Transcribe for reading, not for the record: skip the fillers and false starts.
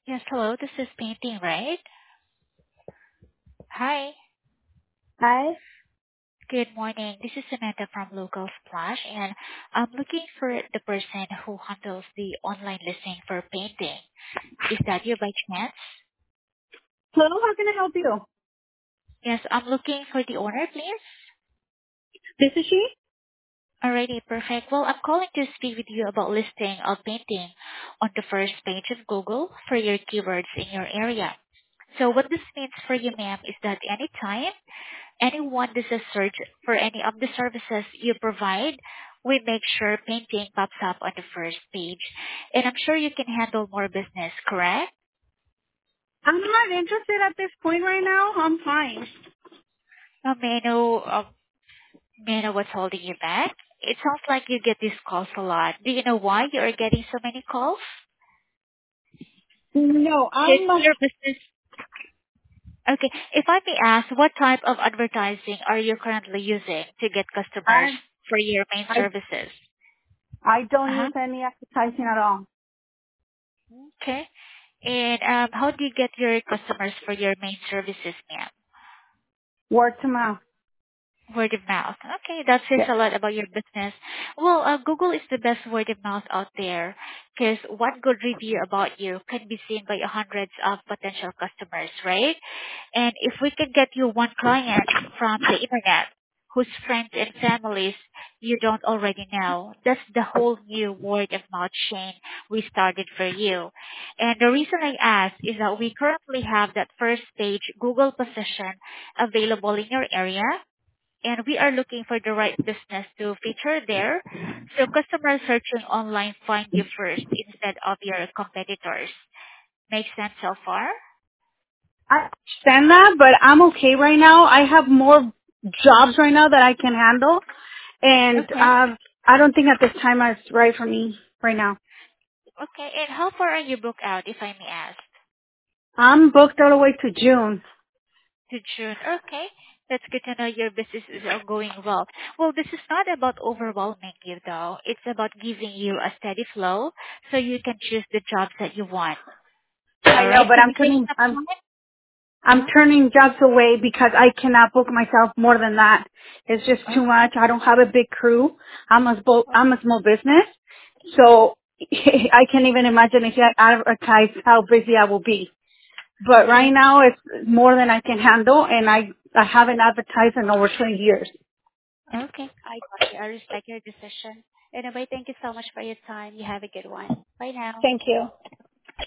Yes, hello. This is Painting, right? Hi. Hi. Good morning. This is Samantha from Local Splash, and I'm looking for the person who handles the online listing for painting. Is that you by chance? Hello, how can I help you? Yes, I'm looking for the owner, please. This is she. Alrighty, perfect. Well, I'm calling to speak with you about listing of painting on the first page of Google for your keywords in your area. So what this means for you, ma'am, is that anytime anyone does a search for any of the services you provide, we make sure painting pops up on the first page. And I'm sure you can handle more business, correct? I'm not interested at this point right now. I'm fine. May I know, may I know what's holding you back? It sounds like you get these calls a lot. Do you know why you are getting so many calls? No, Is your business okay? If I may ask, what type of advertising are you currently using to get customers I for your main I services? I don't Uh-huh. use any advertising at all. Okay. And how do you get your customers for your main services, ma'am? Word to mouth. Word of mouth. Okay, that says Yeah. a lot about your business. Well, Google is the best word of mouth out there because one good review about you can be seen by hundreds of potential customers, right? And if we can get you one client from the internet whose friends and families you don't already know, that's the whole new word of mouth chain we started for you. And the reason I ask is that we currently have that first page Google position available in your area, and we are looking for the right business to feature there so customers searching online find you first instead of your competitors. Make sense so far? I understand that, but I'm okay right now. I have more jobs right now that I can handle, and Okay. I don't think at this time it's right for me right now. Okay. And how far are you booked out, if I may ask? I'm booked all the way to June. To June. Okay. That's good to know your business is going well. Well, this is not about overwhelming you though. It's about giving you a steady flow so you can choose the jobs that you want. I know, Alright? but Can you take some time? I'm turning jobs away because I cannot book myself more than that. It's just Uh-huh. too much. I don't have a big crew. Oh, I'm a small business, so I can't even imagine if I advertise how busy I will be. But right okay. now, it's more than I can handle, and I haven't advertised in over 20 years. Okay. I got you. I respect your decision. Anyway, thank you so much for your time. You have a good one. Bye now. Thank you.